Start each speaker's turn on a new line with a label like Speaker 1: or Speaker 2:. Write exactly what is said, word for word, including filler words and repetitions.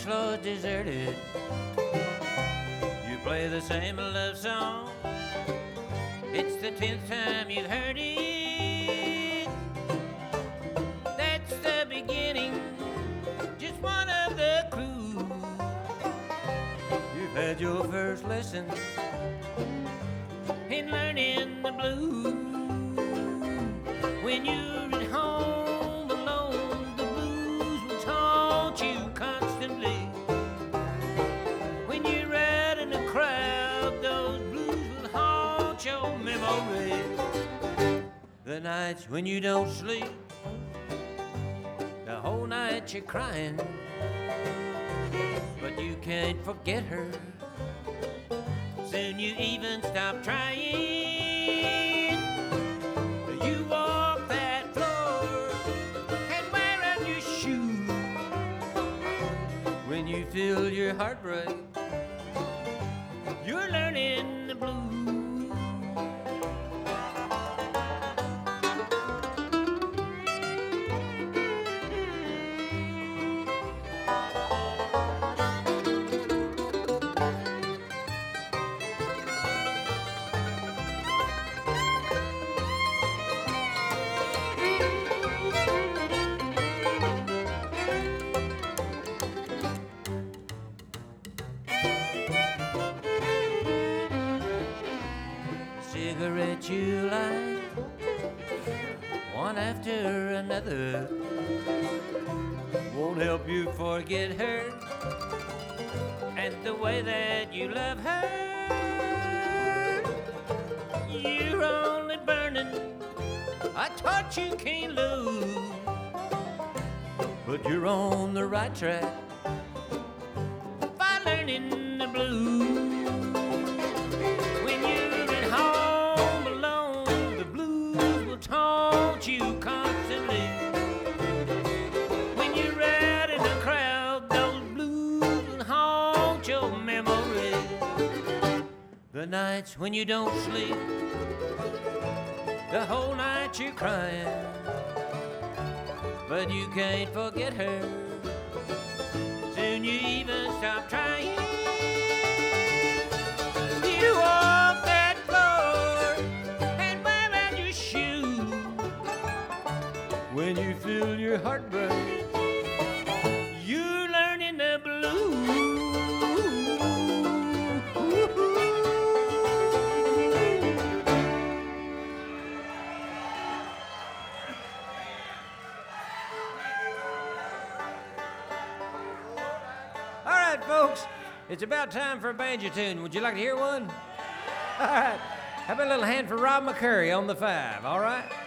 Speaker 1: dance floor's deserted. You play the same love song. It's the tenth time you've heard it. That's the beginning, just one of the clues. You've had your first lesson in learning the blues. When you're at home alone, the blues will taunt you constantly. When you're out in a crowd, those blues will haunt your memory. The nights when you don't sleep, the whole night you're crying, but you can't forget her. Soon you even stop trying. You walk that floor and wear out your shoes. When you feel your heart break, you're learning the blues. Cigarette you light, one after another, won't help you forget her and the way that you love her. You're only burning a torch you can't lose, but you're on the right track by learning the blues. Haunt you constantly. When you're out in the crowd, those blues will haunt your memory. The nights when you don't sleep, the whole night you're crying, but you can't forget her. Soon you even stop trying. You walk that floor and wear out your shoes. When you feel your heart break, you're learning the blues. All right, folks, it's about time for a banjo tune. Would you like to hear one? All right, how about a little hand for Rob McCurry on the five, all right?